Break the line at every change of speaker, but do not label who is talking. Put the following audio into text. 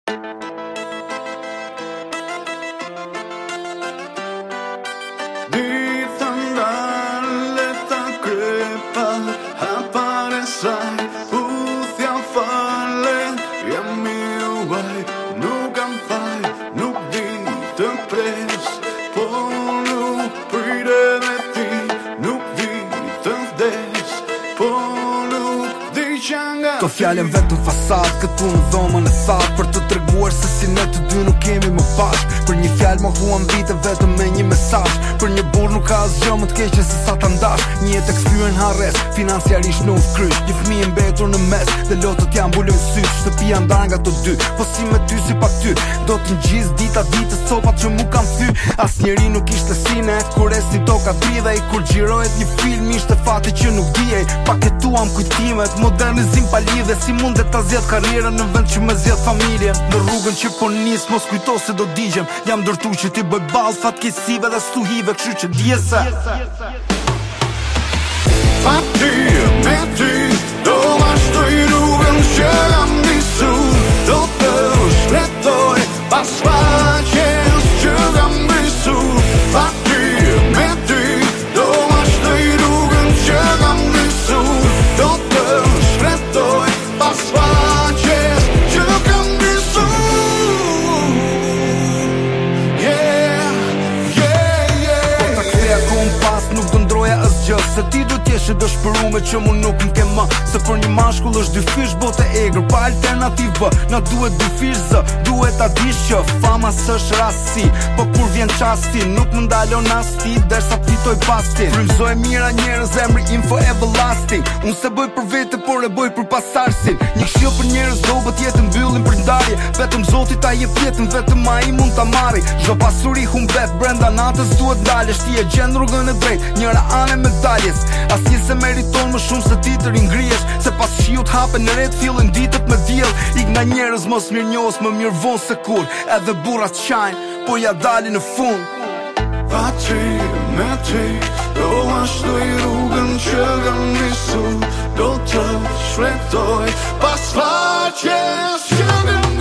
Ditën dalë ta krepa, hapare saj, puthja fale, jam I uaj, nuk kam faj, nuk di të pres, po nuk prire dhe ti, nuk di të vdes, po nuk di që nga
Këto fjallën vetëm fasad, këtu në dhomën e thatë, për të treguar se si ne të dy nuk kemi më bashk. Për një fjallë më huam vite vetëm me një mesazh. Për një burr nuk ka asgjë më të keqe se sa ta ndash. Një jetë e kthyer në harres, financiarisht në kryq. Një fëmijë mbetur në mes, dhe lotët janë mbulojnë syt. Shtëpia ndar nga të dy, po si me ty si pa ty. Do të ngjis dita ditës copat që mu kam thy. Asnjëri nuk ishte sine, kur esti toka dridhej. Kur xhirohet një film ishte fati që nuk dijej. Paketuam kujtimet, modernizim pa lidhje. Si mundet ta zgjedh karrierën në vend që më zgjedh familjen. Në rrugën që po nis mos kujto se do digjem. Jam ndërtu që ti bëj ball fatkeqësive dhe stuhive, kështu që dije se
pa ty, me ty, do vazhdoj rrugën që kam nisu. Do të shpletoj pas faqes që kam brisu. Pa ty, me ty, do vazhdoj rrugën që kam nisu. Do të shpletoj pas faqes që kam brisu.
Po ta ktheja kompas nuk do ndroja asgjë. Se ti do t'jesh e dëshpërume që mu nuk m'ke më. Se për një mashkull është dy fish bote egër, pa alternativ bë. Na duhet dy fish zë, duhet ta dish që fama s'është rasti, po kur vjen çasti nuk më ndalon as ti derisa fitoj pastin. Frymzoj mira njerëz, emri info everlasting. Unë se bëj për vete, por e bëj për pasarsin. Një këshill për njerëz dobët jetën mbyllin për ndarje. Vetëm Zoti ta jep jetën, vetëm ai mund ta marrë. Çdo pasuri humbet brenda natës duhet dalësh. Ti e gjen rrugën e drejtë, njëra anë e medaljes. Asnjë se meriton më shumë se ti të ringrihesh. Se pas shiut hapen në ret fillin ditët me diell. Ik nga njerëz mos mirënjohës, më mirë vonë se kur. Edhe burrat qajnë, po ja dalin në fund.
Pa ty, me ty, do vazhdoj rrugën që kam nisu. Do të shpletoj pas faqes që kam